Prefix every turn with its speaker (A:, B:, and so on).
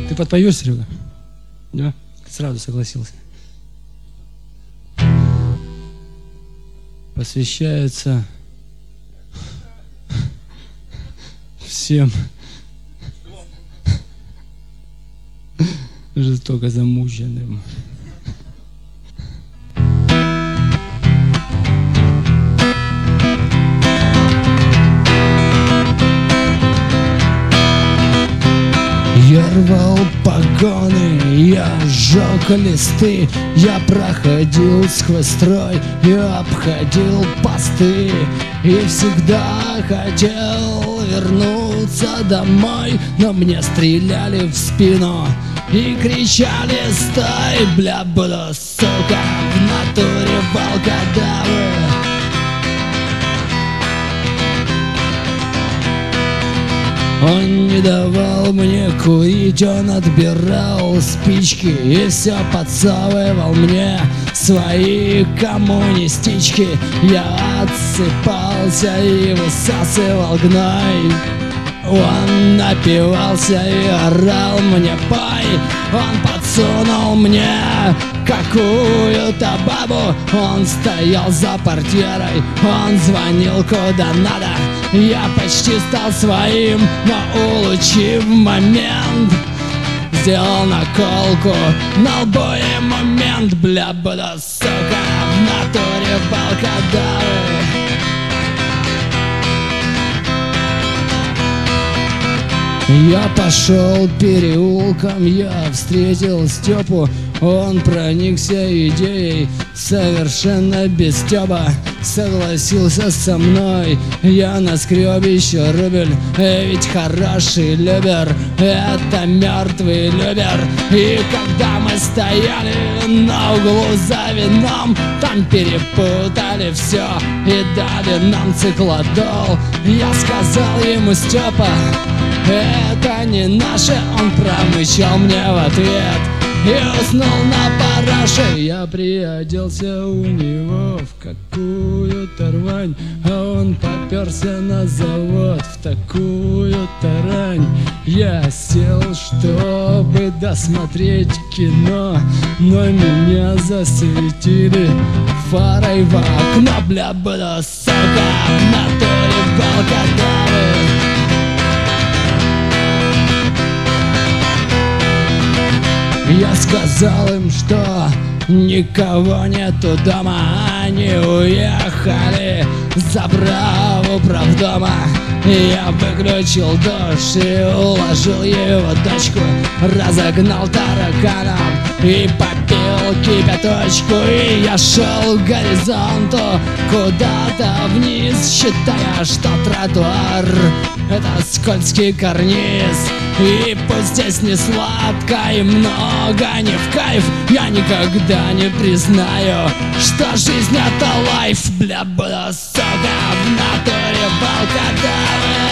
A: Ты подпоешь, Серега? Да? Сразу согласился. Посвящается всем жестоко замученным. Я рвал погоны, я сжег листы, я проходил сквозь строй, я обходил посты и всегда хотел вернуться домой, но мне стреляли в спину и кричали: стой, бля, буду, сука, в натуре волкодавы. Он не давал мне курить, он отбирал спички и все подсовывал мне свои коммунистички. Я отсыпался и высасывал гной. Он напивался и орал мне: пой. Он подсунул мне какую-то бабу. Он стоял за портьерой, он звонил куда надо. Я почти стал своим, но улучив момент, сделал наколку на лбу и момент. Бля, буду, сука, в натуре волкодавы. Я пошел переулком, я встретил Степу. Он проникся идеей совершенно без стёба. Согласился со мной, я наскреб еще рубль. Ведь хороший любер — это мертвый любер. И когда мы стояли на углу за вином, там перепутали все и дали нам циклодол. Я сказал ему: Степа, это не наше. Он промычал мне в ответ и уснул на параше. Я приоделся у него в какую-то рвань, а он попёрся на завод в такую-то рань. Я сел, чтобы досмотреть кино, но меня засветили фарой в окно. Бля, буду, сука, в натуре волкодавы. Я сказал им, что никого нету дома. Они уехали за праву правдома. Я выключил душ и уложил его дочку, разогнал тараканов и попил кипяточку. И я шел к горизонту куда-то вниз, считая, что тротуар — это скользкий карниз. И пусть здесь не сладко и много не в кайф, я никогда не признаю, что жизнь — это лайф. Бля, буду, сука, в натуре волкодавы.